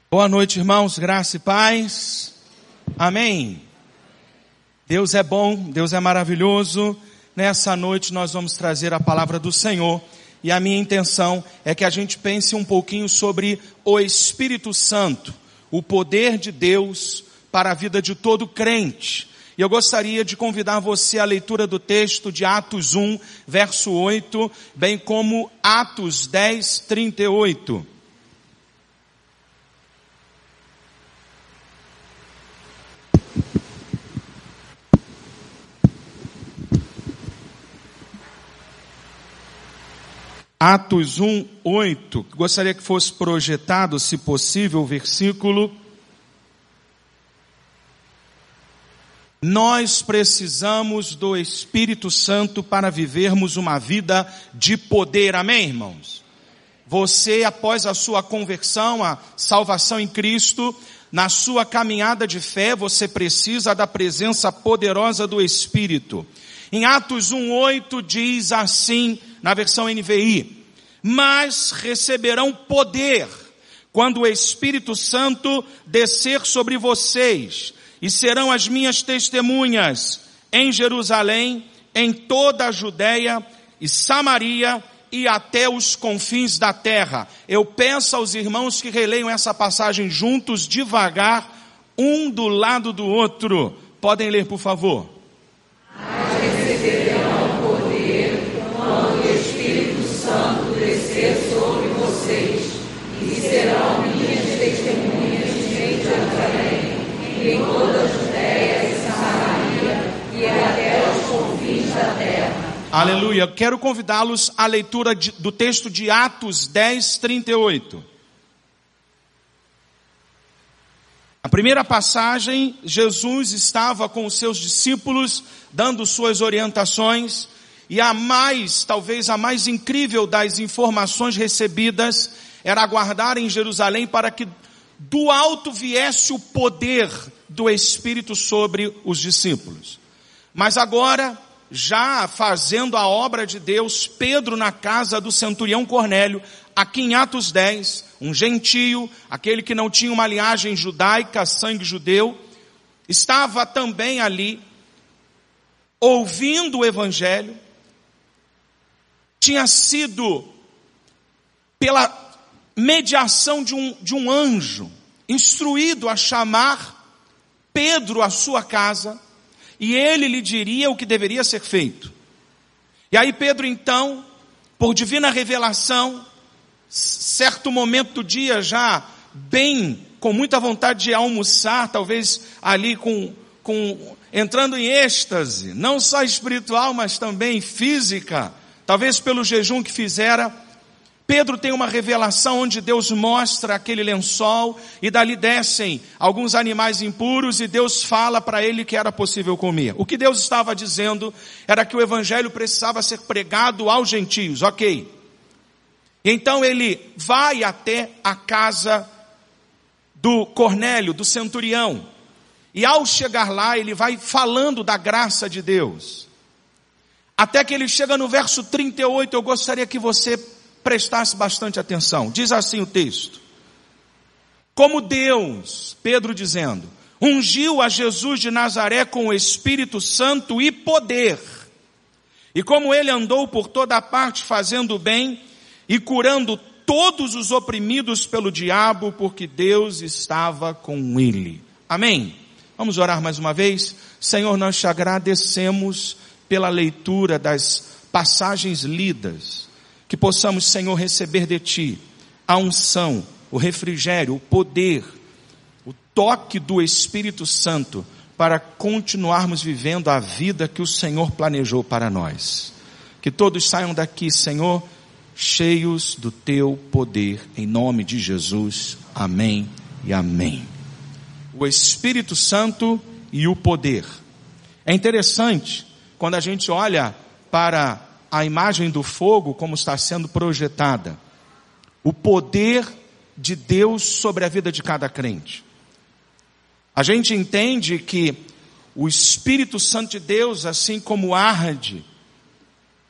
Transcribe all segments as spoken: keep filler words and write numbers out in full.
Boa noite, irmãos, graça e paz. Amém. Deus é bom, Deus é maravilhoso. Nessa noite nós vamos trazer a palavra do Senhor. E a minha intenção é que a gente pense um pouquinho sobre o Espírito Santo, o poder de Deus para a vida de todo crente. E eu gostaria de convidar você à leitura do texto de Atos um, verso oito, bem como Atos dez, trinta e oito. Atos um, oito, gostaria que fosse projetado, se possível, o versículo. Nós precisamos do Espírito Santo para vivermos uma vida de poder, amém, irmãos? Você, após a sua conversão, a salvação em Cristo, na sua caminhada de fé, você precisa da presença poderosa do Espírito. Em Atos um, oito diz assim, na versão N V I, mas receberão poder quando o Espírito Santo descer sobre vocês, e serão as minhas testemunhas em Jerusalém, em toda a Judéia e Samaria e até os confins da terra. Eu peço aos irmãos que releiam essa passagem juntos, devagar, um do lado do outro. Podem ler, por favor. Mas receberão poder quando o Espírito Santo descer sobre vocês, e serão minhas testemunhas em Jerusalém, em toda a Judéia e Samaria e até os confins da terra. Aleluia. Eu quero convidá-los à leitura de, do texto de Atos dez, trinta e oito. A primeira passagem, Jesus estava com os seus discípulos, dando suas orientações, e a mais, talvez a mais incrível das informações recebidas, era aguardar em Jerusalém para que do alto viesse o poder do Espírito sobre os discípulos. Mas agora, já fazendo a obra de Deus, Pedro na casa do centurião Cornélio, aqui em Atos dez, um gentio, aquele que não tinha uma linhagem judaica, sangue judeu, estava também ali, ouvindo o evangelho, tinha sido, pela mediação de um, de um anjo, instruído a chamar Pedro à sua casa, e ele lhe diria o que deveria ser feito. E aí Pedro então, por divina revelação, certo momento do dia já, bem, com muita vontade de almoçar, talvez ali com, com, entrando em êxtase, não só espiritual, mas também física, talvez pelo jejum que fizera, Pedro tem uma revelação onde Deus mostra aquele lençol e dali descem alguns animais impuros e Deus fala para ele que era possível comer. O que Deus estava dizendo era que o evangelho precisava ser pregado aos gentios, ok. Então ele vai até a casa do Cornélio, do centurião, e ao chegar lá ele vai falando da graça de Deus. Até que ele chega no verso trinta e oito, eu gostaria que você prestasse bastante atenção. Diz assim o texto: como Deus, Pedro dizendo, ungiu a Jesus de Nazaré com o Espírito Santo e poder, e como ele andou por toda a parte fazendo o bem e curando todos os oprimidos pelo diabo, porque Deus estava com ele. Amém? Vamos orar mais uma vez? Senhor, nós te agradecemos pela leitura das passagens lidas, que possamos, Senhor, receber de Ti a unção, o refrigério, o poder, o toque do Espírito Santo, para continuarmos vivendo a vida que o Senhor planejou para nós. Que todos saiam daqui, Senhor, cheios do Teu poder, em nome de Jesus. Amém e amém. O Espírito Santo e o poder. É interessante, quando a gente olha para a imagem do fogo como está sendo projetada, o poder de Deus sobre a vida de cada crente. A gente entende que o Espírito Santo de Deus, assim como arde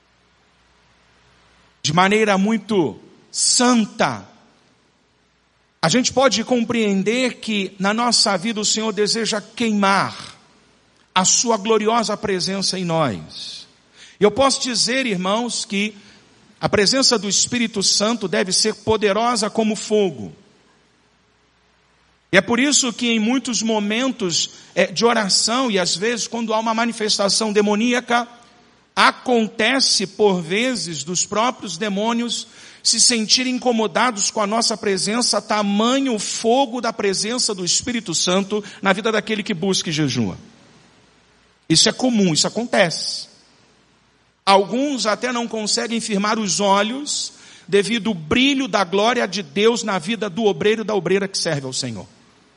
de maneira muito santa a gente pode compreender que na nossa vida o Senhor deseja queimar a sua gloriosa presença em nós. E eu posso dizer, irmãos, que a presença do Espírito Santo deve ser poderosa como fogo. E é por isso que em muitos momentos de oração, e às vezes quando há uma manifestação demoníaca, acontece por vezes dos próprios demônios se sentirem incomodados com a nossa presença, tamanho o fogo da presença do Espírito Santo na vida daquele que busca e jejua. Isso é comum, isso acontece. Alguns até não conseguem firmar os olhos devido ao brilho da glória de Deus na vida do obreiro e da obreira que serve ao Senhor.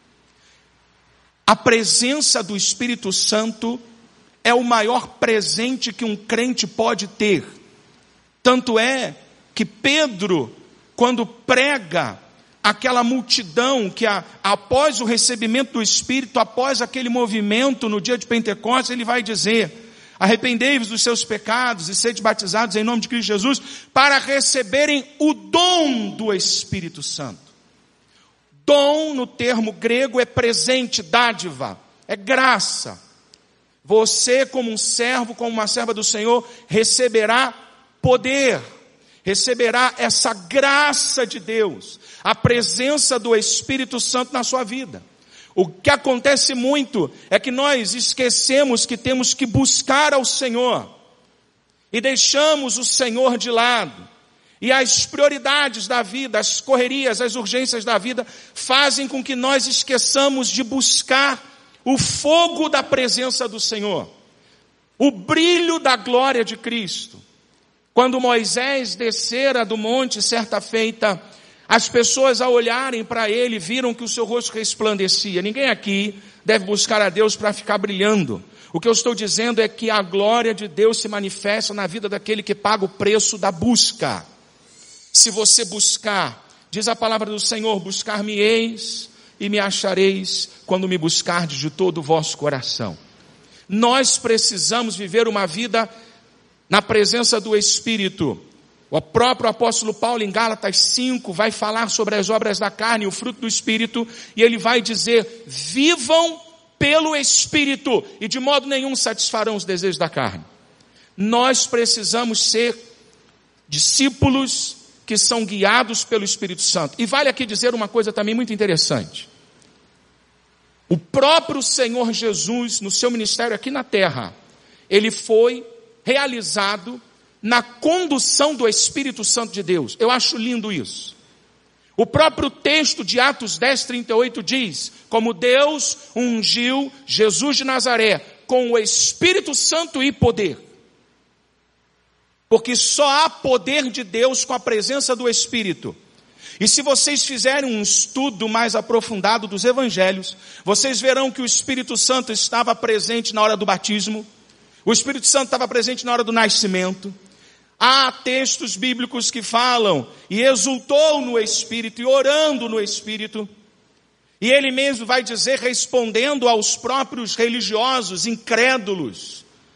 A presença do Espírito Santo é o maior presente que um crente pode ter. Tanto é que Pedro, quando prega aquela multidão que a, após o recebimento do Espírito, após aquele movimento no dia de Pentecostes, ele vai dizer: arrependei-vos dos seus pecados e sede batizados em nome de Cristo Jesus, para receberem o dom do Espírito Santo. Dom, no termo grego, é presente, dádiva, é graça. Você, como um servo, como uma serva do Senhor, receberá poder, receberá essa graça de Deus, a presença do Espírito Santo na sua vida. O que acontece muito é que nós esquecemos que temos que buscar ao Senhor e deixamos o Senhor de lado. E as prioridades da vida, as correrias, as urgências da vida fazem com que nós esqueçamos de buscar o fogo da presença do Senhor, o brilho da glória de Cristo. Quando Moisés descera do monte certa feita, as pessoas ao olharem para ele viram que o seu rosto resplandecia. Ninguém aqui deve buscar a Deus para ficar brilhando. O que eu estou dizendo é que a glória de Deus se manifesta na vida daquele que paga o preço da busca. Se você buscar, diz a palavra do Senhor, buscar-me-eis e me achareis quando me buscardes de todo o vosso coração. Nós precisamos viver uma vida na presença do Espírito. O próprio apóstolo Paulo em Gálatas cinco vai falar sobre as obras da carne e o fruto do Espírito, e ele vai dizer: vivam pelo Espírito e de modo nenhum satisfarão os desejos da carne. Nós precisamos ser discípulos que são guiados pelo Espírito Santo. E vale aqui dizer uma coisa também muito interessante. O próprio Senhor Jesus, no seu ministério aqui na terra, ele foi realizado na condução do Espírito Santo de Deus. Eu acho lindo isso. O próprio texto de Atos dez, trinta e oito diz: como Deus ungiu Jesus de Nazaré com o Espírito Santo e poder. Porque só há poder de Deus com a presença do Espírito. E se vocês fizerem um estudo mais aprofundado dos evangelhos, vocês verão que o Espírito Santo estava presente na hora do batismo, o Espírito Santo estava presente na hora do nascimento. Há textos bíblicos que falam, e exultou no Espírito, e orando no Espírito. E ele mesmo vai dizer, respondendo aos próprios religiosos incrédulos,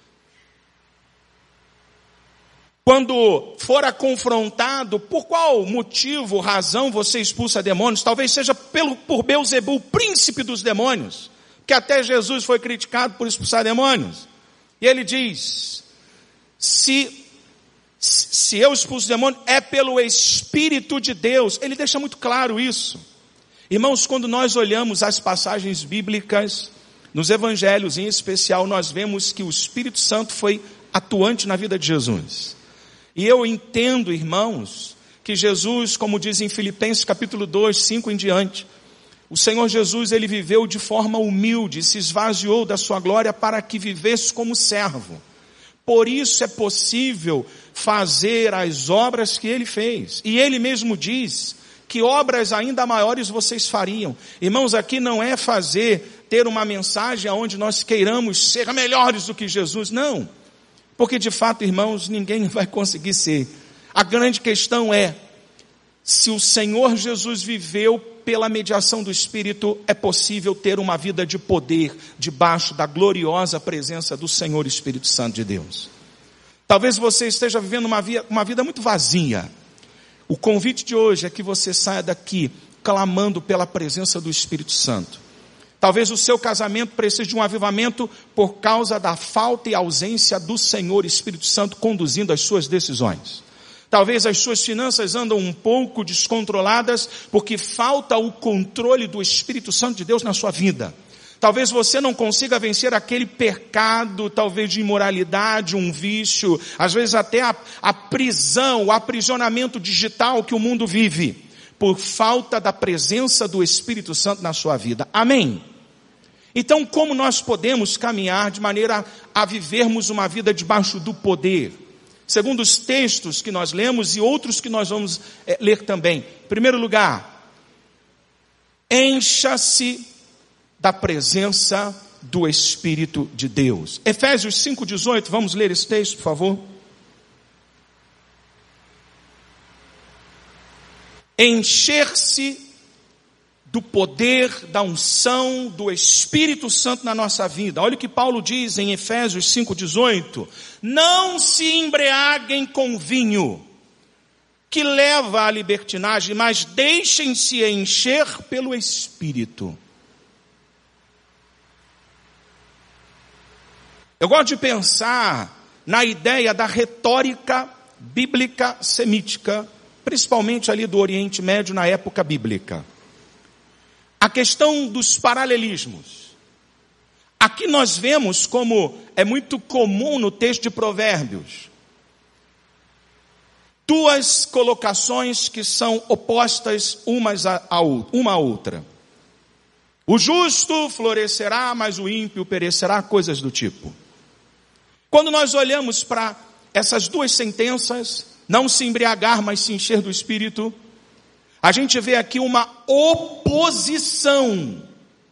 quando fora confrontado, por qual motivo, razão você expulsa demônios? Talvez seja pelo, por Belzebu, o príncipe dos demônios, que até Jesus foi criticado por expulsar demônios. E ele diz, se, se eu expulso demônios, é pelo Espírito de Deus. Ele deixa muito claro isso. Irmãos, quando nós olhamos as passagens bíblicas, nos evangelhos em especial, nós vemos que o Espírito Santo foi atuante na vida de Jesus. E eu entendo, irmãos, que Jesus, como diz em Filipenses capítulo dois, cinco em diante, o Senhor Jesus, ele viveu de forma humilde, se esvaziou da sua glória para que vivesse como servo. Por isso é possível fazer as obras que ele fez. E ele mesmo diz que obras ainda maiores vocês fariam. Irmãos, aqui não é fazer, ter uma mensagem onde nós queiramos ser melhores do que Jesus, não. Porque de fato, irmãos, ninguém vai conseguir ser. A grande questão é, se o Senhor Jesus viveu pela mediação do Espírito, é possível ter uma vida de poder, debaixo da gloriosa presença do Senhor Espírito Santo de Deus. Talvez você esteja vivendo uma vida, uma vida muito vazia. O convite de hoje é que você saia daqui clamando pela presença do Espírito Santo. Talvez o seu casamento precise de um avivamento por causa da falta e ausência do Senhor Espírito Santo conduzindo as suas decisões. Talvez as suas finanças andam um pouco descontroladas porque falta o controle do Espírito Santo de Deus na sua vida. Talvez você não consiga vencer aquele pecado, talvez de imoralidade, um vício, às vezes até a, a prisão, o aprisionamento digital que o mundo vive, por falta da presença do Espírito Santo na sua vida. Amém? Então, como nós podemos caminhar de maneira a vivermos uma vida debaixo do poder? Segundo os textos que nós lemos e outros que nós vamos é, ler também. Em primeiro lugar, encha-se da presença do Espírito de Deus. Efésios cinco, dezoito, vamos ler esse texto, por favor. Encher-se do poder, da unção, do Espírito Santo na nossa vida. Olha o que Paulo diz em Efésios cinco, dezoito. Não se embriaguem com vinho, que leva à libertinagem, mas deixem-se encher pelo Espírito. Eu gosto de pensar na ideia da retórica bíblica semítica, principalmente ali do Oriente Médio na época bíblica. A questão dos paralelismos. Aqui nós vemos como é muito comum no texto de Provérbios, duas colocações que são opostas umas a, a, uma à outra. O justo florescerá, mas o ímpio perecerá, coisas do tipo. Quando nós olhamos para essas duas sentenças, não se embriagar, mas se encher do Espírito, a gente vê aqui uma oposição.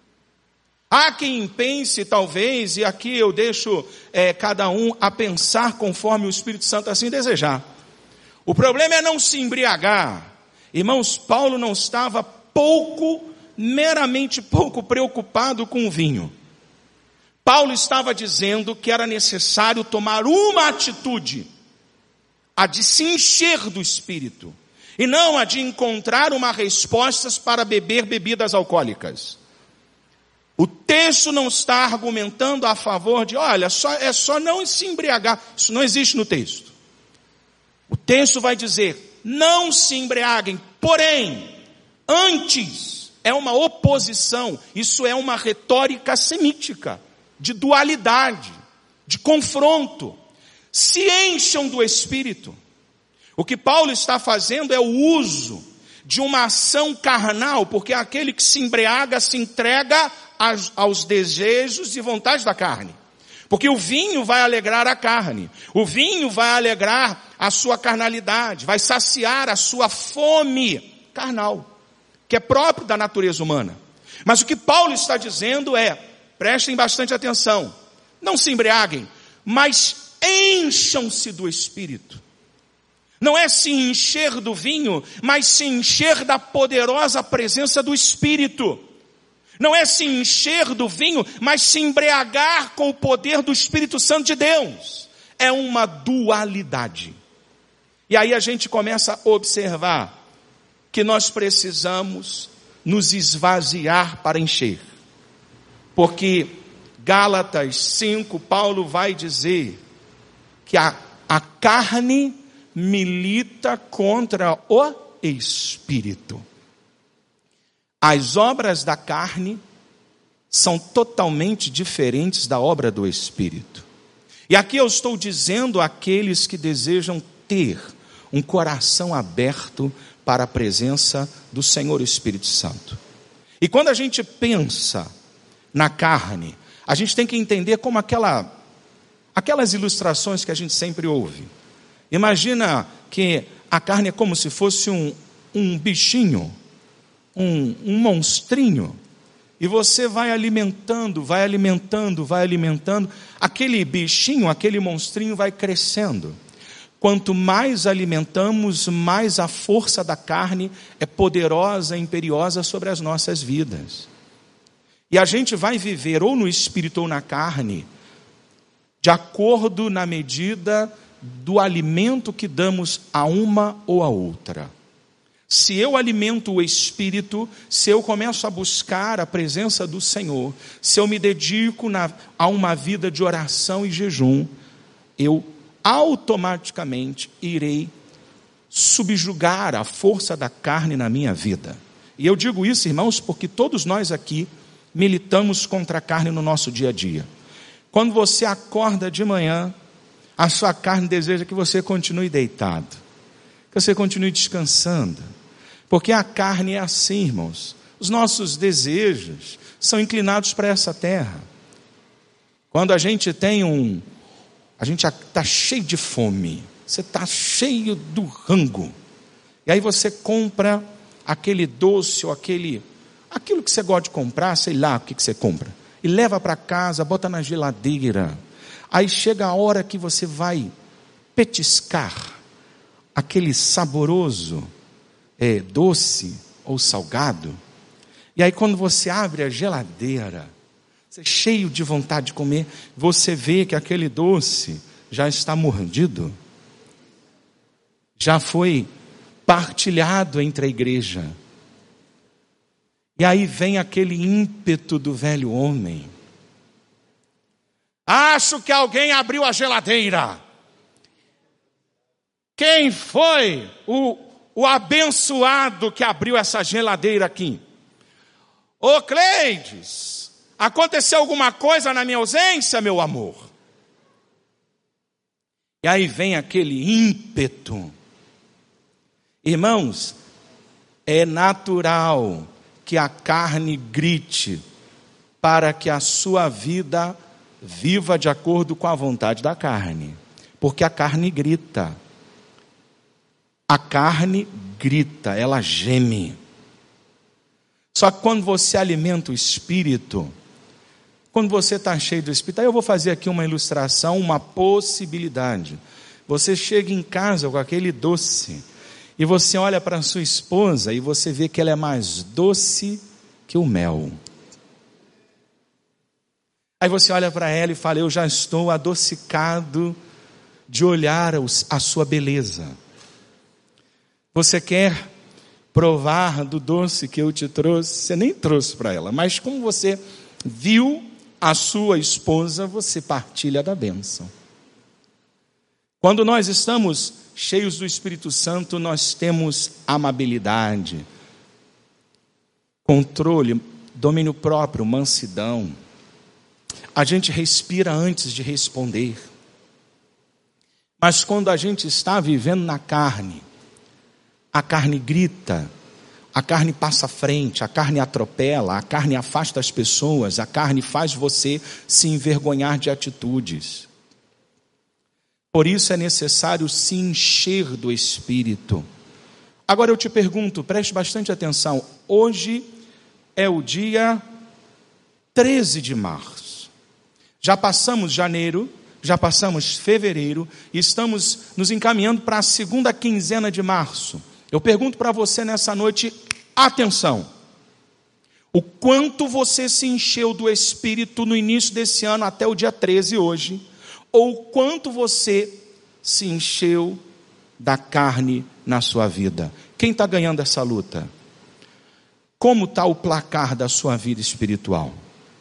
Há quem pense, talvez, e aqui eu deixo é, cada um a pensar conforme o Espírito Santo assim desejar. O problema é não se embriagar. Irmãos, Paulo não estava pouco, meramente pouco preocupado com o vinho. Paulo estava dizendo que era necessário tomar uma atitude, a de se encher do Espírito, e não a de encontrar uma resposta para beber bebidas alcoólicas. O texto não está argumentando a favor de, olha, só, é só não se embriagar. Isso não existe no texto. O texto vai dizer, não se embriaguem, porém, antes, é uma oposição, isso é uma retórica semítica, de dualidade, de confronto. Se encham do Espírito. O que Paulo está fazendo é o uso de uma ação carnal, porque aquele que se embriaga se entrega aos, aos desejos e vontades da carne. Porque o vinho vai alegrar a carne, o vinho vai alegrar a sua carnalidade, vai saciar a sua fome carnal, que é próprio da natureza humana. Mas o que Paulo está dizendo é, prestem bastante atenção, não se embriaguem, mas encham-se do Espírito. Não é se encher do vinho, mas se encher da poderosa presença do Espírito. Não é se encher do vinho, mas se embriagar com o poder do Espírito Santo de Deus. É uma dualidade. E aí a gente começa a observar que nós precisamos nos esvaziar para encher. Porque Gálatas cinco, Paulo vai dizer que a, a carne milita contra o Espírito. As obras da carne são totalmente diferentes da obra do Espírito. E aqui eu estou dizendo àqueles que desejam ter um coração aberto para a presença do Senhor Espírito Santo. E quando a gente pensa na carne, a gente tem que entender como aquela, aquelas ilustrações que a gente sempre ouve. Imagina que a carne é como se fosse um, um bichinho, um, um monstrinho, e você vai alimentando, vai alimentando, vai alimentando, aquele bichinho, aquele monstrinho vai crescendo. Quanto mais alimentamos, mais a força da carne é poderosa e imperiosa sobre as nossas vidas. E a gente vai viver ou no espírito ou na carne, de acordo na medida do alimento que damos a uma ou a outra. Se eu alimento o Espírito, se eu começo a buscar a presença do Senhor, se eu me dedico na, a uma vida de oração e jejum, eu automaticamente irei subjugar a força da carne na minha vida. E eu digo isso, irmãos, porque todos nós aqui militamos contra a carne no nosso dia a dia. Quando você acorda de manhã, a sua carne deseja que você continue deitado, que você continue descansando. Porque a carne é assim, irmãos. Os nossos desejos são inclinados para essa terra. Quando a gente tem um... A gente está cheio de fome. Você está cheio do rango. E aí você compra aquele doce ou aquele... Aquilo que você gosta de comprar, sei lá o que, que você compra. E leva para casa, bota na geladeira. Aí chega a hora que você vai petiscar aquele saboroso... É, doce ou salgado, e aí quando você abre a geladeira, você é cheio de vontade de comer, você vê que aquele doce já está mordido, já foi partilhado entre a igreja, e aí vem aquele ímpeto do velho homem, acho que alguém abriu a geladeira, quem foi o O abençoado que abriu essa geladeira aqui? Ô Cleides, aconteceu alguma coisa na minha ausência, meu amor? E aí vem aquele ímpeto. Irmãos, é natural que a carne grite para que a sua vida viva de acordo com a vontade da carne. Porque a carne grita. A carne grita, ela geme. Só que quando você alimenta o Espírito, quando você está cheio do Espírito, aí eu vou fazer aqui uma ilustração, uma possibilidade. Você chega em casa com aquele doce, e você olha para a sua esposa, e você vê que ela é mais doce que o mel. Aí você olha para ela e fala, eu já estou adocicado de olhar a sua beleza. Você quer provar do doce que eu te trouxe? Você nem trouxe para ela, mas como você viu a sua esposa, você partilha da bênção. Quando nós estamos cheios do Espírito Santo, nós temos amabilidade, controle, domínio próprio, mansidão. A gente respira antes de responder. Mas quando a gente está vivendo na carne, a carne grita, a carne passa à frente, a carne atropela, a carne afasta as pessoas, a carne faz você se envergonhar de atitudes. Por isso é necessário se encher do Espírito. Agora eu te pergunto, preste bastante atenção, hoje é o dia treze de março. Já passamos janeiro, já passamos fevereiro, e estamos nos encaminhando para a segunda quinzena de março. Eu pergunto para você nessa noite, atenção, o quanto você se encheu do Espírito no início desse ano até o dia treze hoje, ou o quanto você se encheu da carne na sua vida? Quem está ganhando essa luta? Como está o placar da sua vida espiritual?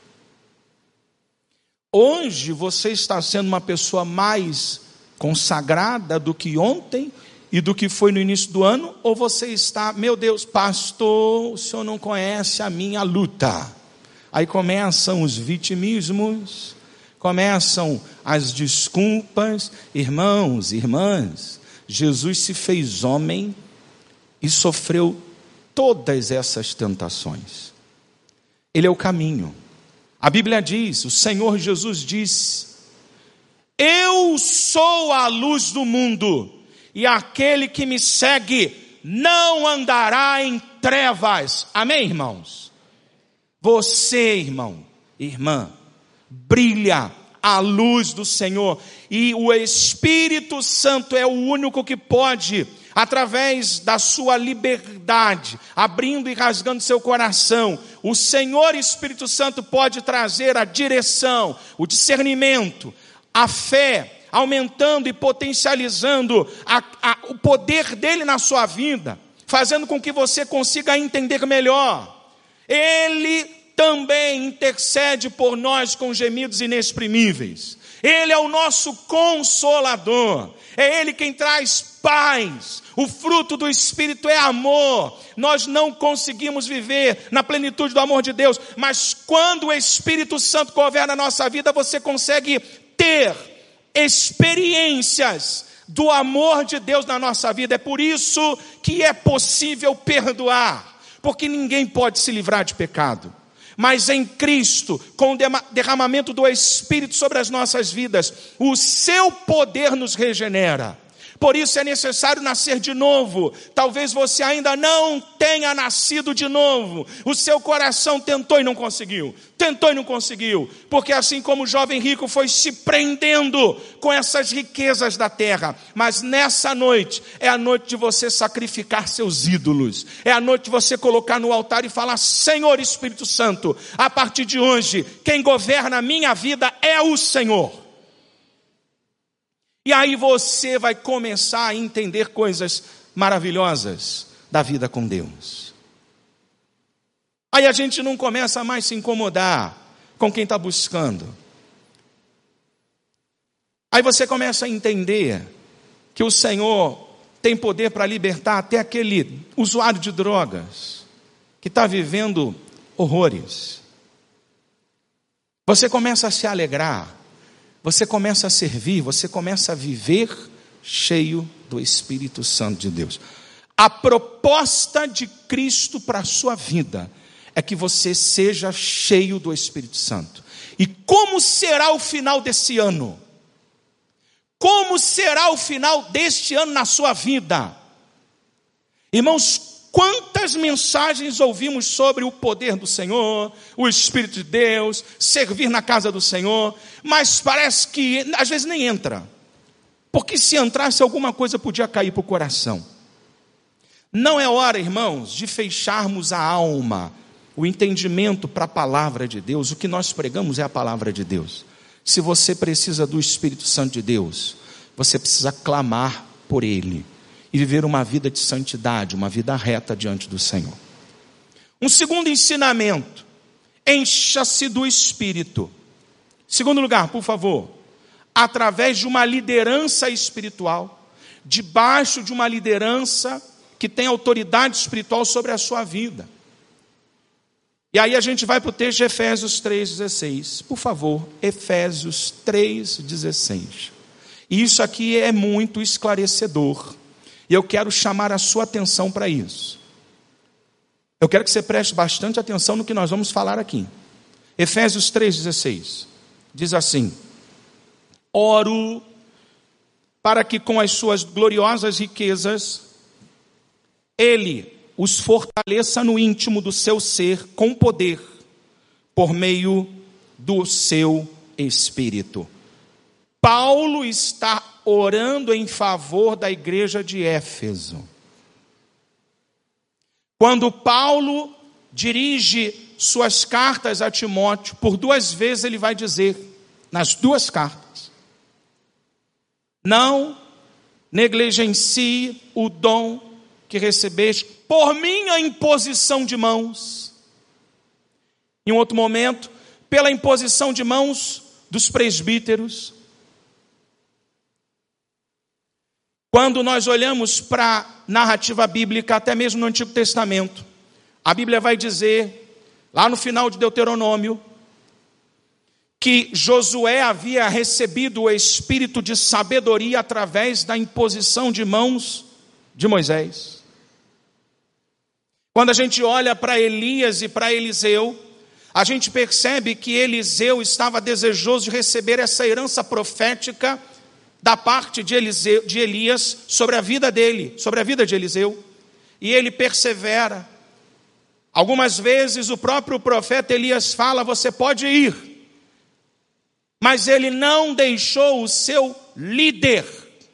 Hoje você está sendo uma pessoa mais consagrada do que ontem e do que foi no início do ano, ou você está, meu Deus, pastor, o senhor não conhece a minha luta. Aí começam os vitimismos, começam as desculpas. Irmãos, irmãs, Jesus se fez homem e sofreu todas essas tentações. Ele é o caminho. A Bíblia diz, o Senhor Jesus disse, eu sou a luz do mundo, e aquele que me segue não andará em trevas. Amém, irmãos? Você, irmão, irmã, brilha a luz do Senhor. E o Espírito Santo é o único que pode, através da sua liberdade, abrindo e rasgando seu coração, o Senhor Espírito Santo pode trazer a direção, o discernimento, a fé, aumentando e potencializando a, a, o poder dele na sua vida, fazendo com que você consiga entender melhor. Ele também intercede por nós com gemidos inexprimíveis. Ele é o nosso consolador. É Ele quem traz paz. O fruto do Espírito é amor. Nós não conseguimos viver na plenitude do amor de Deus, mas quando o Espírito Santo governa a nossa vida, você consegue ter experiências do amor de Deus na nossa vida. É por isso que é possível perdoar, porque ninguém pode se livrar de pecado. Mas em Cristo, com o derramamento do Espírito sobre as nossas vidas, o seu poder nos regenera. Por isso é necessário nascer de novo. Talvez você ainda não tenha nascido de novo. O seu coração tentou e não conseguiu. Tentou e não conseguiu. Porque assim como o jovem rico foi se prendendo com essas riquezas da terra. Mas nessa noite, é a noite de você sacrificar seus ídolos. É a noite de você colocar no altar e falar: Senhor Espírito Santo, a partir de hoje, quem governa a minha vida é o Senhor. E aí você vai começar a entender coisas maravilhosas da vida com Deus. Aí a gente não começa mais a se incomodar com quem está buscando. Aí você começa a entender que o Senhor tem poder para libertar até aquele usuário de drogas que está vivendo horrores. Você começa a se alegrar. Você começa a servir, você começa a viver cheio do Espírito Santo de Deus. A proposta de Cristo para a sua vida é que você seja cheio do Espírito Santo. E como será o final desse ano? Como será o final deste ano na sua vida? Irmãos, quantas mensagens ouvimos sobre o poder do Senhor, o Espírito de Deus, servir na casa do Senhor, mas parece que às vezes nem entra. Porque se entrasse, alguma coisa podia cair para o coração. Não é hora, irmãos, de fecharmos a alma, o entendimento para a palavra de Deus. O que nós pregamos é a palavra de Deus. Se você precisa do Espírito Santo de Deus, você precisa clamar por Ele e viver uma vida de santidade, uma vida reta diante do Senhor. Um segundo ensinamento: encha-se do Espírito. Segundo lugar, por favor, através de uma liderança espiritual, debaixo de uma liderança que tem autoridade espiritual sobre a sua vida. E aí a gente vai para o texto de Efésios três, dezesseis. Por favor, Efésios três, dezesseis. E isso aqui é muito esclarecedor. E eu quero chamar a sua atenção para isso. Eu quero que você preste bastante atenção no que nós vamos falar aqui. Efésios três, dezesseis. Diz assim: oro para que com as suas gloriosas riquezas Ele os fortaleça no íntimo do seu ser com poder, por meio do seu Espírito. Paulo está orando em favor da igreja de Éfeso. Quando Paulo dirige suas cartas a Timóteo, por duas vezes ele vai dizer, nas duas cartas: não negligencie o dom que recebeste por minha imposição de mãos. Em outro momento, pela imposição de mãos dos presbíteros. Quando nós olhamos para a narrativa bíblica, até mesmo no Antigo Testamento, a Bíblia vai dizer, lá no final de Deuteronômio, que Josué havia recebido o espírito de sabedoria através da imposição de mãos de Moisés. Quando a gente olha para Elias e para Eliseu, a gente percebe que Eliseu estava desejoso de receber essa herança profética da parte de, Eliseu, de Elias sobre a vida dele, sobre a vida de Eliseu. E ele persevera. Algumas vezes o próprio profeta Elias fala: você pode ir. Mas ele não deixou o seu líder.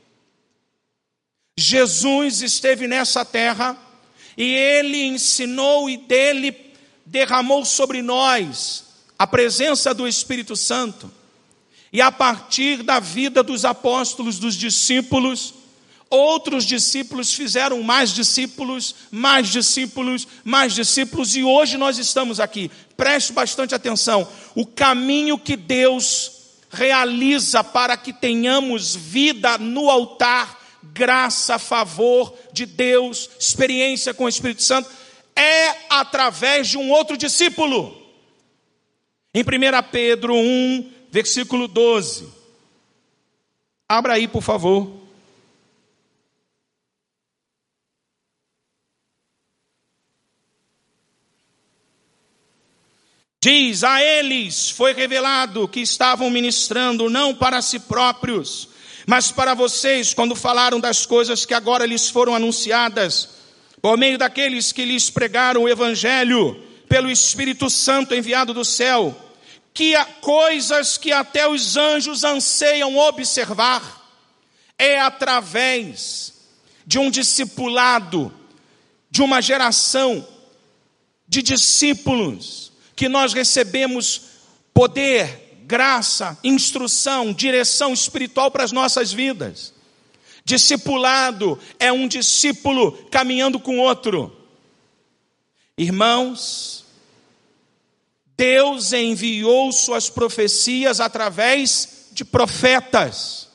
Jesus esteve nessa terra e ele ensinou e dele derramou sobre nós a presença do Espírito Santo. E a partir da vida dos apóstolos, dos discípulos, Outros discípulos fizeram mais discípulos, mais discípulos, mais discípulos, e hoje nós estamos aqui. Preste bastante atenção. O caminho que Deus realiza para que tenhamos vida no altar, graça, favor de Deus, experiência com o Espírito Santo, é através de um outro discípulo. Em primeira Pedro um, versículo doze. Abra aí, por favor. Diz: a eles foi revelado que estavam ministrando não para si próprios, mas para vocês, quando falaram das coisas que agora lhes foram anunciadas, por meio daqueles que lhes pregaram o Evangelho, pelo Espírito Santo enviado do céu, que há coisas que até os anjos anseiam observar. É através de um discipulado, de uma geração de discípulos, que nós recebemos poder, graça, instrução, direção espiritual para as nossas vidas. Discipulado é um discípulo caminhando com outro. Irmãos, Deus enviou suas profecias através de profetas.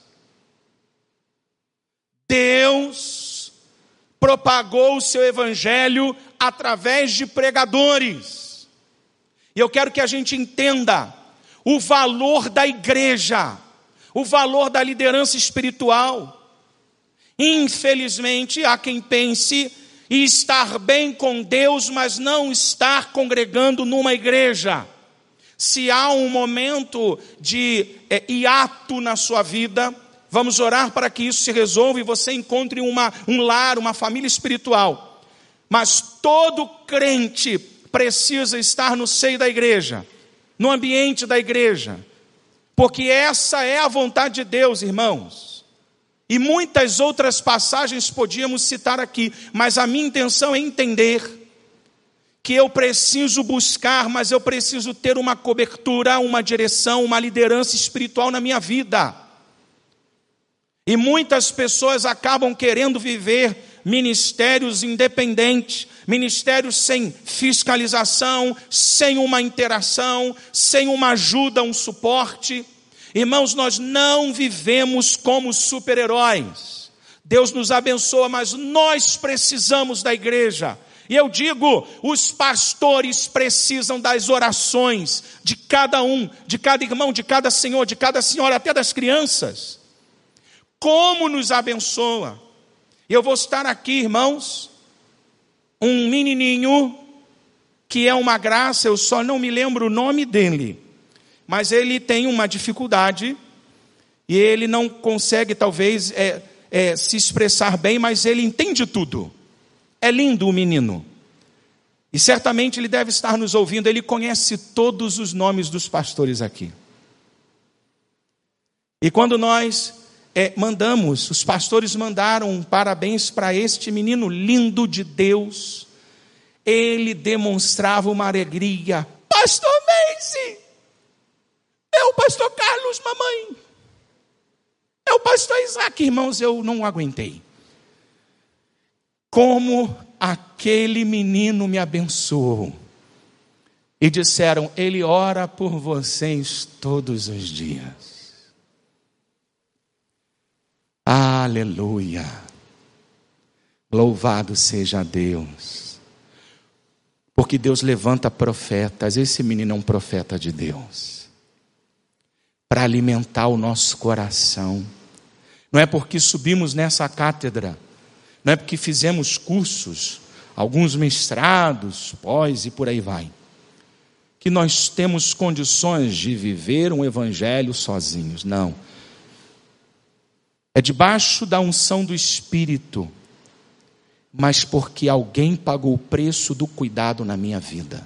Deus propagou o seu evangelho através de pregadores. E eu quero que a gente entenda o valor da igreja, o valor da liderança espiritual. Infelizmente, há quem pense em estar bem com Deus, mas não estar congregando numa igreja. Se há um momento de é, hiato na sua vida, vamos orar para que isso se resolva e você encontre uma, um lar, uma família espiritual. Mas todo crente precisa estar no seio da igreja, no ambiente da igreja, porque essa é a vontade de Deus, irmãos. E muitas outras passagens podíamos citar aqui, mas a minha intenção é entender que eu preciso buscar, mas eu preciso ter uma cobertura, uma direção, uma liderança espiritual na minha vida. E muitas pessoas acabam querendo viver ministérios independentes, ministérios sem fiscalização, sem uma interação, sem uma ajuda, um suporte. Irmãos, nós não vivemos como super-heróis. Deus nos abençoa, mas nós precisamos da igreja. E eu digo, os pastores precisam das orações de cada um, de cada irmão, de cada senhor, de cada senhora, até das crianças. Como nos abençoa. Eu vou estar aqui, irmãos, um menininho que é uma graça, eu só não me lembro o nome dele, mas ele tem uma dificuldade e ele não consegue talvez é, é, se expressar bem, mas ele entende tudo. É lindo o menino. E certamente ele deve estar nos ouvindo, ele conhece todos os nomes dos pastores aqui. E quando nós É, mandamos, os pastores mandaram um parabéns para este menino lindo de Deus. Ele demonstrava uma alegria. Pastor Macy, é o pastor Carlos, mamãe. É o pastor Isaac, irmãos, eu não aguentei. Como aquele menino me abençoou. E disseram, ele ora por vocês todos os dias. Aleluia, louvado seja Deus, porque Deus levanta profetas. Esse menino é um profeta de Deus, para alimentar o nosso coração. Não é porque subimos nessa cátedra, não é porque fizemos cursos, alguns mestrados, pós e por aí vai, que nós temos condições de viver um evangelho sozinhos, não. É debaixo da unção do Espírito, mas porque alguém pagou o preço do cuidado na minha vida.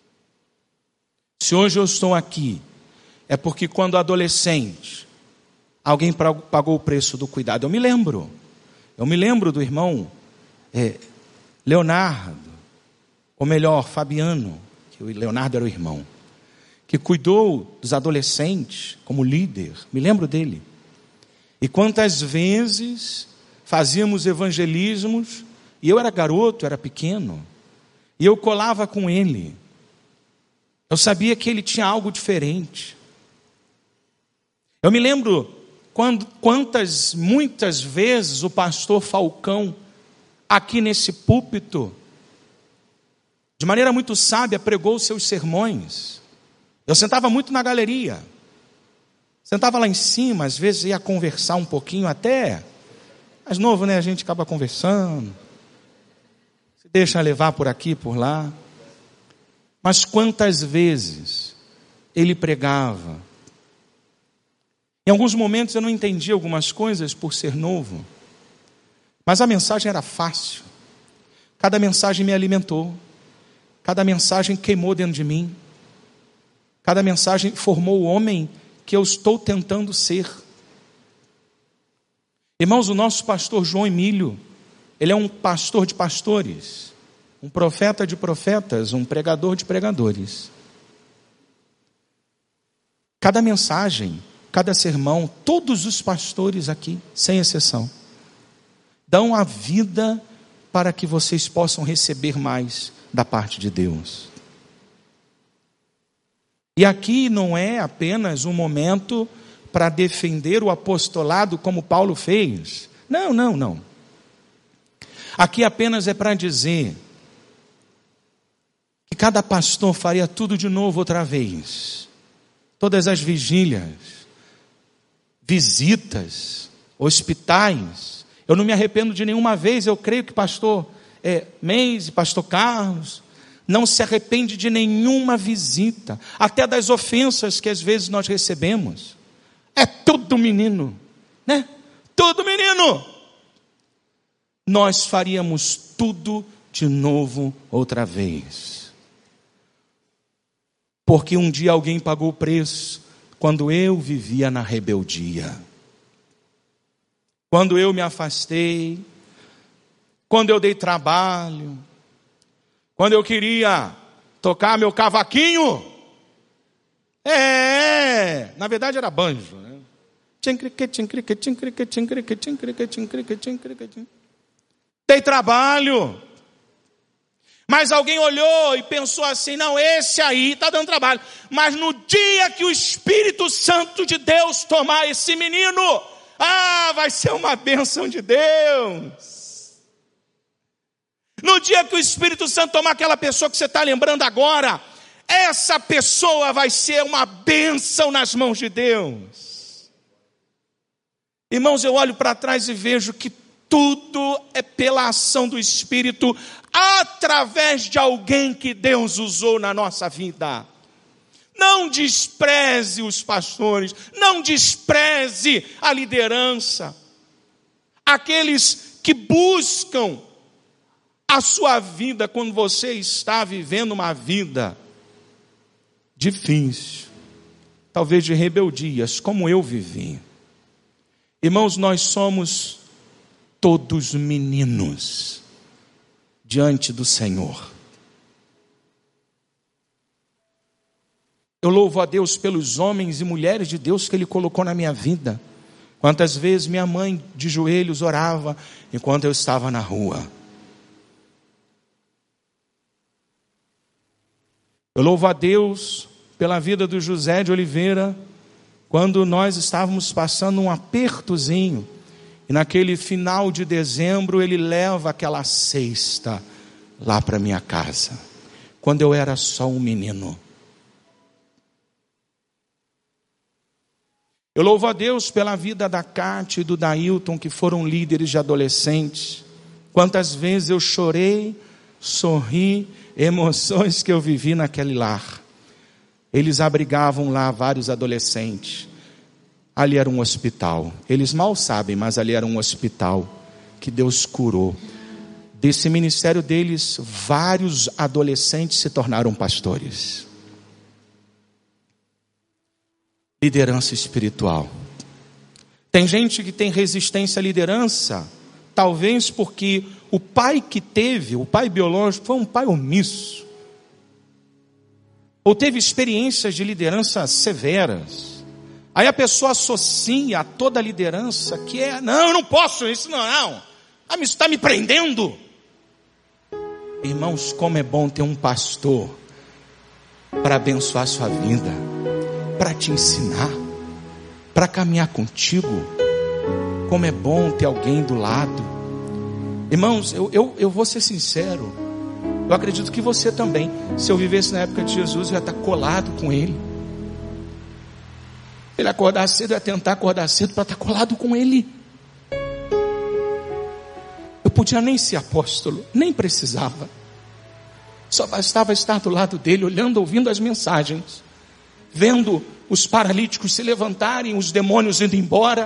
Se hoje eu estou aqui, é porque quando adolescente, alguém pagou o preço do cuidado. Eu me lembro, eu me lembro do irmão é, Leonardo, ou melhor, Fabiano, que o Leonardo era o irmão, que cuidou dos adolescentes como líder. Me lembro dele. E quantas vezes fazíamos evangelismos, e eu era garoto, era pequeno, e eu colava com ele. Eu sabia que ele tinha algo diferente. Eu me lembro quando, quantas, muitas vezes o pastor Falcão, aqui nesse púlpito, de maneira muito sábia, pregou os seus sermões. Eu sentava muito na galeria, sentava lá em cima, às vezes ia conversar um pouquinho até, mais novo, né? A gente acaba conversando, se deixa levar por aqui, por lá. Mas quantas vezes ele pregava. Em alguns momentos eu não entendia algumas coisas por ser novo, mas a mensagem era fácil. Cada mensagem me alimentou, cada mensagem queimou dentro de mim, cada mensagem formou o homem que eu estou tentando ser. Irmãos, o nosso pastor João Emílio, ele é um pastor de pastores, um profeta de profetas, um pregador de pregadores. Cada mensagem, cada sermão, todos os pastores aqui, sem exceção, dão a vida para que vocês possam receber mais da parte de Deus. E aqui não é apenas um momento para defender o apostolado como Paulo fez. Não, não, não. Aqui apenas é para dizer que cada pastor faria tudo de novo outra vez. Todas as vigílias, visitas, hospitais. Eu não me arrependo de nenhuma vez. Eu creio que pastor é, Meis e pastor Carlos não se arrepende de nenhuma visita, até das ofensas que às vezes nós recebemos. É tudo menino, né? Tudo menino. Nós faríamos tudo de novo outra vez. Porque um dia alguém pagou o preço quando eu vivia na rebeldia. Quando eu me afastei, quando eu dei trabalho, quando eu queria tocar meu cavaquinho. É, na verdade era banjo, né? Dei trabalho. Mas alguém olhou e pensou assim, não, esse aí está dando trabalho. Mas no dia que o Espírito Santo de Deus tomar esse menino, ah, vai ser uma bênção de Deus. No dia que o Espírito Santo tomar aquela pessoa que você está lembrando agora, essa pessoa vai ser uma bênção nas mãos de Deus. Irmãos, eu olho para trás e vejo que tudo é pela ação do Espírito, através de alguém que Deus usou na nossa vida. Não despreze os pastores, não despreze a liderança. Aqueles que buscam a sua vida quando você está vivendo uma vida difícil, talvez de rebeldias, como eu vivi. Irmãos, nós somos todos meninos diante do Senhor. Eu louvo a Deus pelos homens e mulheres de Deus que Ele colocou na minha vida. Quantas vezes minha mãe de joelhos orava enquanto eu estava na rua. Eu louvo a Deus pela vida do José de Oliveira, quando nós estávamos passando um apertozinho, e naquele final de dezembro ele leva aquela cesta lá para minha casa, quando eu era só um menino. Eu louvo a Deus pela vida da Cátia e do Dailton, que foram líderes de adolescentes. Quantas vezes eu chorei, sorri, emoções que eu vivi naquele lar. Eles abrigavam lá vários adolescentes. Ali era um hospital. Eles mal sabem, mas ali era um hospital que Deus curou. Desse ministério deles, vários adolescentes se tornaram pastores. Liderança espiritual. Tem gente que tem resistência à liderança, talvez porque o pai que teve, o pai biológico, foi um pai omisso. Ou teve experiências de liderança severas. Aí a pessoa associa toda a liderança que é, não, eu não posso isso, não, não. Ah, isso está me prendendo. Irmãos, como é bom ter um pastor para abençoar a sua vida, para te ensinar, para caminhar contigo. Como é bom ter alguém do lado. Irmãos, eu, eu, eu vou ser sincero, eu acredito que você também, se eu vivesse na época de Jesus, eu ia estar colado com ele. Ele acordar cedo, eu ia tentar acordar cedo para estar colado com ele. Eu podia nem ser apóstolo, nem precisava. Só bastava estar do lado dele, olhando, ouvindo as mensagens, vendo os paralíticos se levantarem, os demônios indo embora,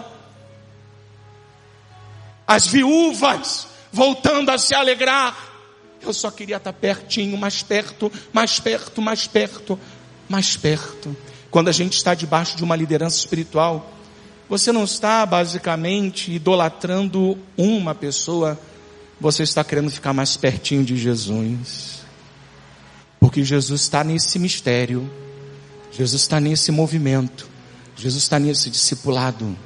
as viúvas voltando a se alegrar. Eu só queria estar pertinho, mais perto, mais perto, mais perto, mais perto. Quando a gente está debaixo de uma liderança espiritual, você não está basicamente idolatrando uma pessoa, você está querendo ficar mais pertinho de Jesus. Porque Jesus está nesse mistério, Jesus está nesse movimento, Jesus está nesse discipulado.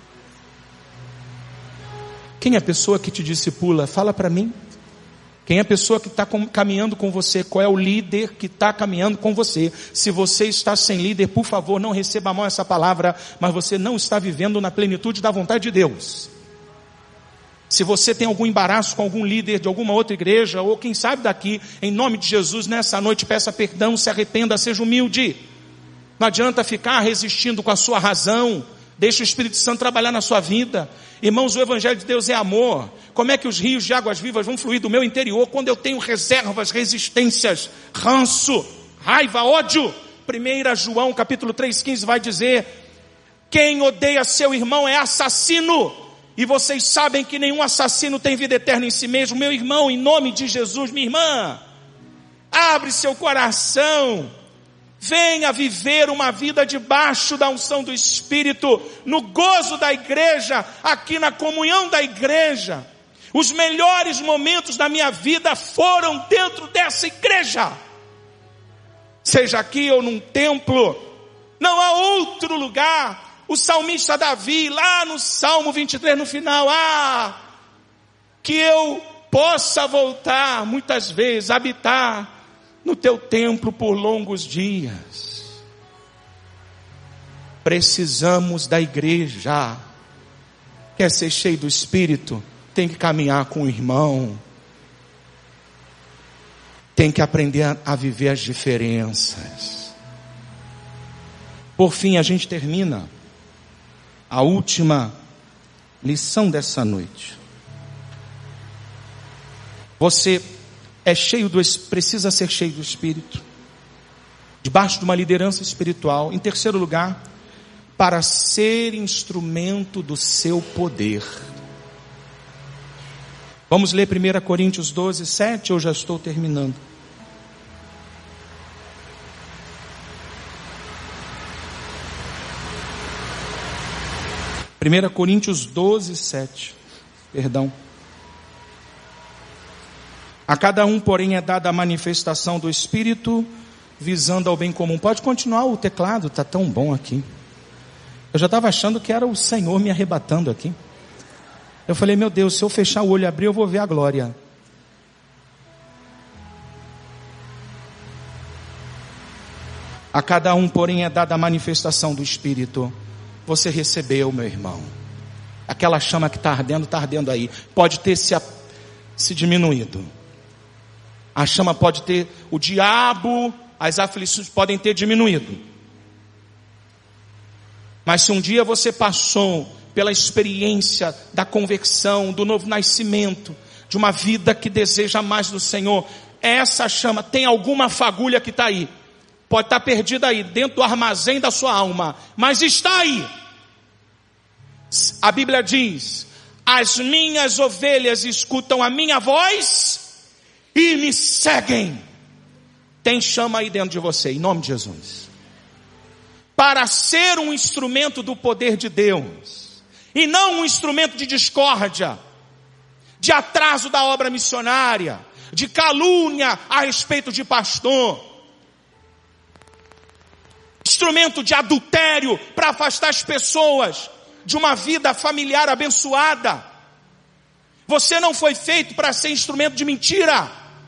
Quem é a pessoa que te discipula? Fala para mim. Quem é a pessoa que está caminhando com você? Qual é o líder que está caminhando com você? Se você está sem líder, por favor, não receba a mão essa palavra, mas você não está vivendo na plenitude da vontade de Deus. Se você tem algum embaraço com algum líder de alguma outra igreja, ou quem sabe daqui, em nome de Jesus, nessa noite, peça perdão, se arrependa, seja humilde. Não adianta ficar resistindo com a sua razão. Deixa o Espírito Santo trabalhar na sua vida. Irmãos, o Evangelho de Deus é amor. Como é que os rios de águas vivas vão fluir do meu interior quando eu tenho reservas, resistências, ranço, raiva, ódio? primeiro João capítulo três, quinze vai dizer: quem odeia seu irmão é assassino. E vocês sabem que nenhum assassino tem vida eterna em si mesmo. Meu irmão, em nome de Jesus, minha irmã, abre seu coração. Venha viver uma vida debaixo da unção do Espírito, no gozo da igreja, aqui na comunhão da igreja. Os melhores momentos da minha vida foram dentro dessa igreja. Seja aqui ou num templo, não há outro lugar. O salmista Davi, lá no Salmo vinte e três, no final, ah, que eu possa voltar muitas vezes, habitar no teu templo por longos dias. Precisamos da igreja. Quer ser cheio do Espírito? Tem que caminhar com o irmão. Tem que aprender a, a viver as diferenças. Por fim, a gente termina a última lição dessa noite. Você é cheio do, precisa ser cheio do Espírito, debaixo de uma liderança espiritual. Em terceiro lugar, para ser instrumento do seu poder. Vamos ler primeiro Coríntios doze, sete, eu já estou terminando. primeiro Coríntios doze, sete, perdão. A cada um, porém, é dada a manifestação do Espírito, visando ao bem comum. Pode continuar, o teclado está tão bom aqui. Eu já estava achando que era o Senhor me arrebatando aqui. Eu falei, meu Deus, se eu fechar o olho e abrir, eu vou ver a glória. A cada um, porém, é dada a manifestação do Espírito. Você recebeu, meu irmão. Aquela chama que está ardendo, está ardendo aí. Pode ter se, se diminuído. A chama pode ter, o diabo, as aflições podem ter diminuído. Mas se um dia você passou pela experiência da conversão, do novo nascimento, de uma vida que deseja mais do Senhor, essa chama tem alguma fagulha que está aí. Pode estar perdida aí, dentro do armazém da sua alma, mas está aí. A Bíblia diz: as minhas ovelhas escutam a minha voz e me seguem. Tem chama aí dentro de você, em nome de Jesus. Para ser um instrumento do poder de Deus, e não um instrumento de discórdia, de atraso da obra missionária, de calúnia a respeito de pastor. instrumento de adultério para afastar as pessoas de uma vida familiar abençoada. Você não foi feito para ser instrumento de mentira.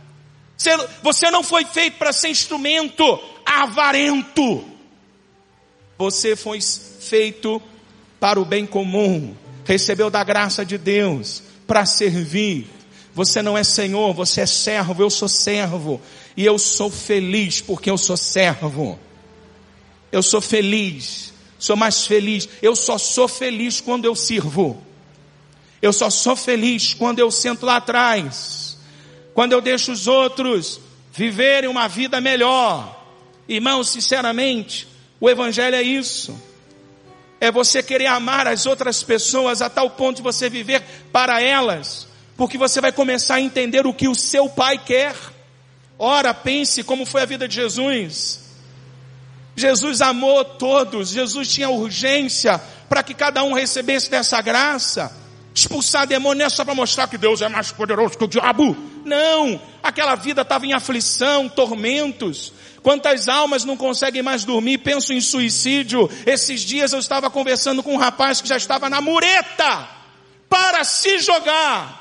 Você não foi feito para ser instrumento avarento. Você foi feito para o bem comum. Recebeu da graça de Deus para servir. Você não é senhor, você é servo. Eu sou servo. E eu sou feliz porque eu sou servo. Eu sou feliz. Sou mais feliz. Eu só sou feliz quando eu sirvo. Eu só sou feliz quando eu sento lá atrás. Quando eu deixo os outros viverem uma vida melhor. Irmãos, sinceramente, o evangelho é isso. É você querer amar as outras pessoas a tal ponto de você viver para elas. Porque você vai começar a entender o que o seu pai quer. Ora, pense como foi a vida de Jesus. Jesus amou todos. Jesus tinha urgência para que cada um recebesse dessa graça. Expulsar demônio não é só para mostrar que Deus é mais poderoso que o diabo. Não, aquela vida estava em aflição, tormentos. Quantas almas não conseguem mais dormir, pensam em suicídio. Esses dias eu estava conversando com um rapaz que já estava na mureta para se jogar.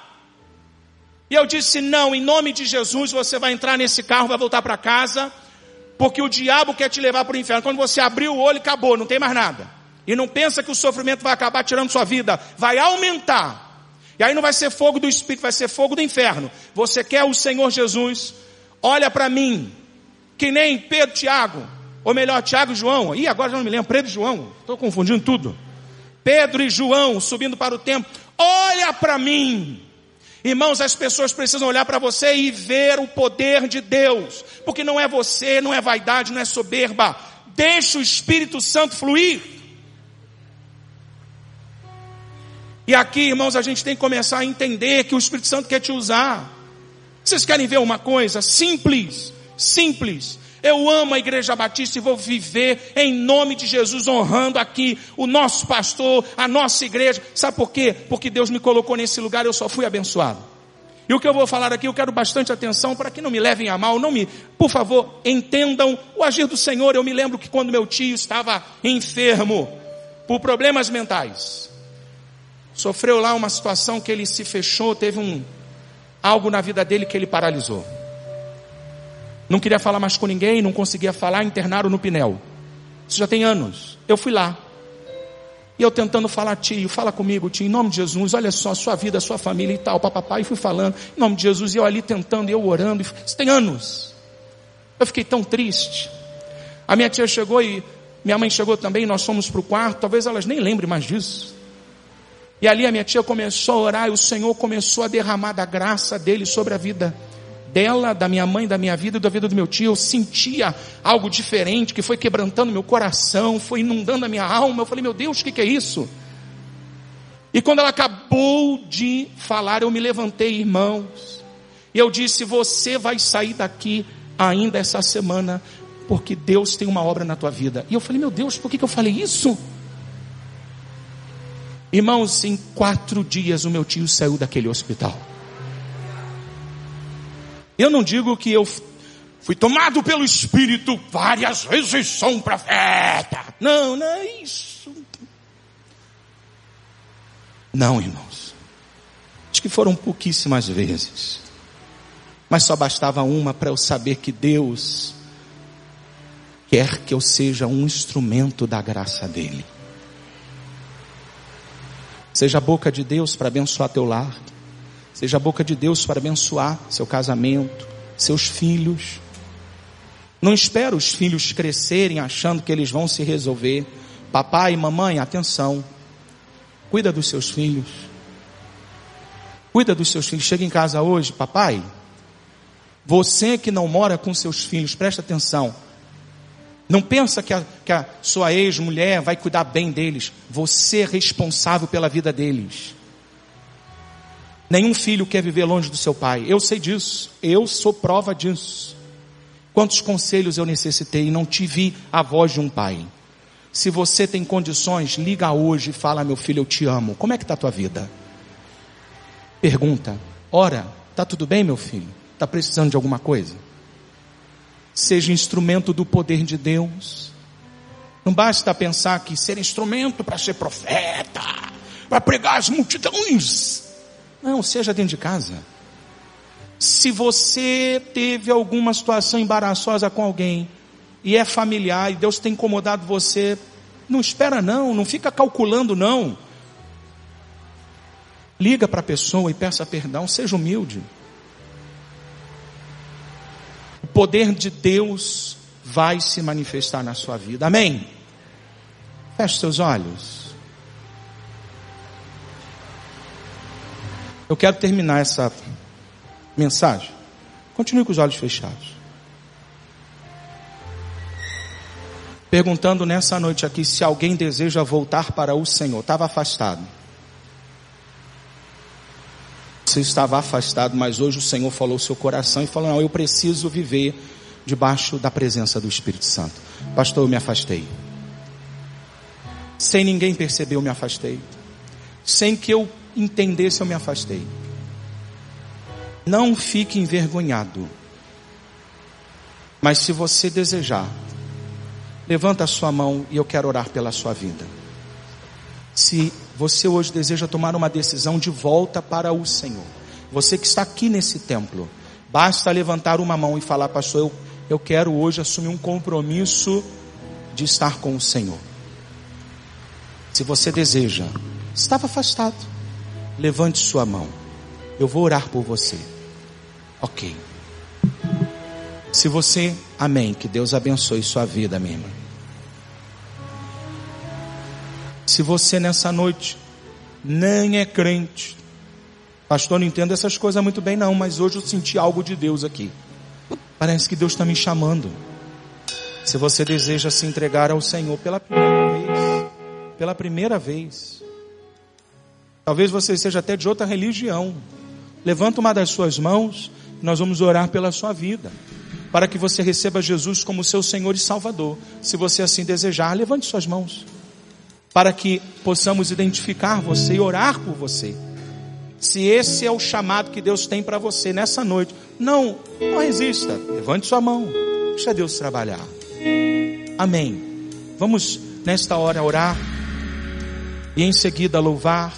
E eu disse, não, em nome de Jesus você vai entrar nesse carro, vai voltar para casa, porque o diabo quer te levar para o inferno. Quando você abrir o olho, acabou, não tem mais nada. E não pensa que o sofrimento vai acabar tirando sua vida, vai aumentar. E aí não vai ser fogo do Espírito, vai ser fogo do inferno. Você quer o Senhor Jesus? Olha para mim, que nem Pedro, Tiago, ou melhor, Tiago e João. Ih, agora já não me lembro, Pedro e João, estou confundindo tudo. Pedro e João subindo para o templo. Olha para mim. Irmãos, as pessoas precisam olhar para você e ver o poder de Deus. Porque não é você, não é vaidade, não é soberba. Deixa o Espírito Santo fluir. E aqui, irmãos, a gente tem que começar a entender que o Espírito Santo quer te usar. Vocês querem ver uma coisa simples? Simples. Eu amo a Igreja Batista e vou viver em nome de Jesus, honrando aqui o nosso pastor, a nossa igreja. Sabe por quê? Porque Deus me colocou nesse lugar e eu só fui abençoado. E o que eu vou falar aqui, eu quero bastante atenção para que não me levem a mal, não me, por favor, entendam o agir do Senhor. Eu me lembro que quando meu tio estava enfermo por problemas mentais, sofreu lá uma situação que ele se fechou, teve um algo na vida dele que ele paralisou. Não queria falar mais com ninguém, não conseguia falar, internaram no Pinel. Isso já tem anos. Eu fui lá. E eu tentando falar, tio, fala comigo, tio, em nome de Jesus, olha só, sua vida, sua família e tal, papapá. E fui falando, em nome de Jesus, e eu ali tentando, e eu orando. Isso tem anos. Eu fiquei tão triste. A minha tia chegou e minha mãe chegou também, nós fomos para o quarto. Talvez elas nem lembrem mais disso. E ali a minha tia começou a orar e o Senhor começou a derramar da graça dele sobre a vida dela, da minha mãe, da minha vida e da vida do meu tio. Eu sentia algo diferente que foi quebrantando meu coração, foi inundando a minha alma. Eu falei, meu Deus, o que, que é isso? E quando ela acabou de falar, eu me levantei, irmãos, e eu disse, você vai sair daqui ainda essa semana, porque Deus tem uma obra na tua vida. E eu falei, meu Deus, por que, que eu falei isso? Irmãos, em quatro dias o meu tio saiu daquele hospital. Eu não digo que eu fui tomado pelo Espírito várias vezes, sou um profeta. Não, não é isso. Não, irmãos. Acho que foram pouquíssimas vezes. Mas só bastava uma para eu saber que Deus quer que eu seja um instrumento da graça dele. Seja a boca de Deus para abençoar teu lar. Seja a boca de Deus para abençoar seu casamento, seus filhos. Não espera os filhos crescerem achando que eles vão se resolver. Papai e mamãe, atenção. Cuida dos seus filhos. Cuida dos seus filhos. Chega em casa hoje, papai. Você que não mora com seus filhos, presta atenção. Não pensa que a, que a sua ex-mulher vai cuidar bem deles. Você é responsável pela vida deles. Nenhum filho quer viver longe do seu pai. Eu sei disso. Eu sou prova disso. Quantos conselhos eu necessitei e não tive a voz de um pai. Se você tem condições, liga hoje e fala, meu filho, eu te amo. Como é que está a tua vida? Pergunta. Ora, está tudo bem, meu filho? Está precisando de alguma coisa? Seja instrumento do poder de Deus. Não basta pensar que ser instrumento para ser profeta, para pregar as multidões. Não, seja dentro de casa. Se você teve alguma situação embaraçosa com alguém, e é familiar, e Deus tem incomodado você, não espera não, não fica calculando não. Liga para a pessoa e peça perdão, seja humilde. O poder de Deus vai se manifestar na sua vida, amém? Feche seus olhos. Eu quero terminar essa mensagem. Continue com os olhos fechados. Perguntando nessa noite aqui se alguém deseja voltar para o Senhor. Estava afastado. Você estava afastado, mas hoje o Senhor falou ao seu coração e falou, não, eu preciso viver debaixo da presença do Espírito Santo. Pastor, eu me afastei. Sem ninguém perceber, eu me afastei. Sem que eu entendesse, eu me afastei. Não fique envergonhado. Mas se você desejar, levanta a sua mão e eu quero orar pela sua vida. Se você hoje deseja tomar uma decisão de volta para o Senhor, você que está aqui nesse templo, basta levantar uma mão e falar, pastor, eu, eu quero hoje assumir um compromisso de estar com o Senhor. Se você deseja, estava afastado, levante sua mão, eu vou orar por você. Ok. Se você, amém, que Deus abençoe sua vida, minha irmã. Se você nessa noite nem é crente, pastor, não entendo essas coisas muito bem não, mas hoje eu senti algo de Deus aqui. Parece que Deus está me chamando. Se você deseja se entregar ao Senhor pela primeira vez, pela primeira vez, talvez você seja até de outra religião, levanta uma das suas mãos, nós vamos orar pela sua vida, para que você receba Jesus como seu Senhor e Salvador. Se você assim desejar, levante suas mãos, para que possamos identificar você e orar por você. Se esse é o chamado que Deus tem para você nessa noite, não, não resista, levante sua mão, deixa Deus trabalhar. Amém. Vamos nesta hora orar e em seguida louvar,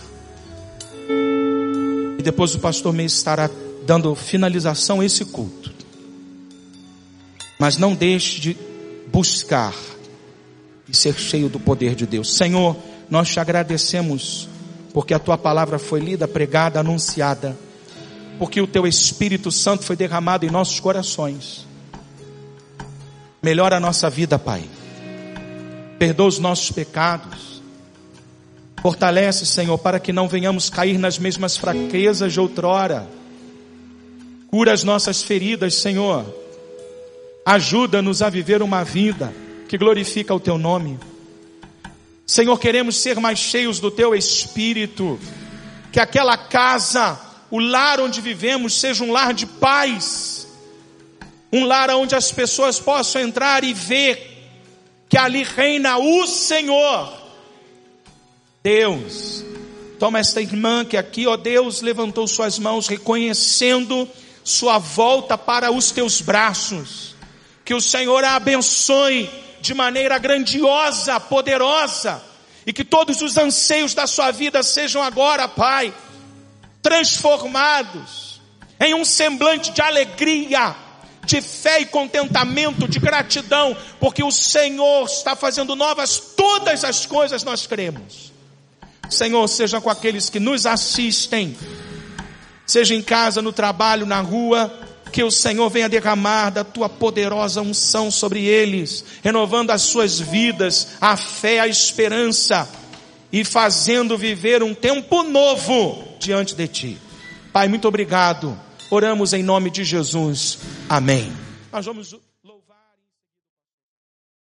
e depois o pastor Meis estará dando finalização a esse culto. Mas não deixe de buscar e ser cheio do poder de Deus. Senhor, nós te agradecemos porque a tua palavra foi lida, pregada, anunciada, porque o teu Espírito Santo foi derramado em nossos corações. Melhora a nossa vida, Pai. Perdoa os nossos pecados. Fortalece, Senhor, para que não venhamos cair nas mesmas fraquezas de outrora. Cura as nossas feridas, Senhor. Ajuda-nos a viver uma vida que glorifica o teu nome. Senhor, queremos ser mais cheios do teu Espírito. Que aquela casa, o lar onde vivemos, seja um lar de paz. Um lar onde as pessoas possam entrar e ver que ali reina o Senhor. Deus, toma esta irmã que aqui, ó Deus, levantou suas mãos reconhecendo sua volta para os teus braços. Que o Senhor a abençoe de maneira grandiosa, poderosa, e que todos os anseios da sua vida sejam agora, Pai, transformados em um semblante de alegria, de fé e contentamento, de gratidão, porque o Senhor está fazendo novas todas as coisas, nós cremos. Senhor, seja com aqueles que nos assistem, seja em casa, no trabalho, na rua, que o Senhor venha derramar da tua poderosa unção sobre eles, renovando as suas vidas, a fé, a esperança, e fazendo viver um tempo novo diante de ti. Pai, muito obrigado. Oramos em nome de Jesus. Amém. Nós vamos...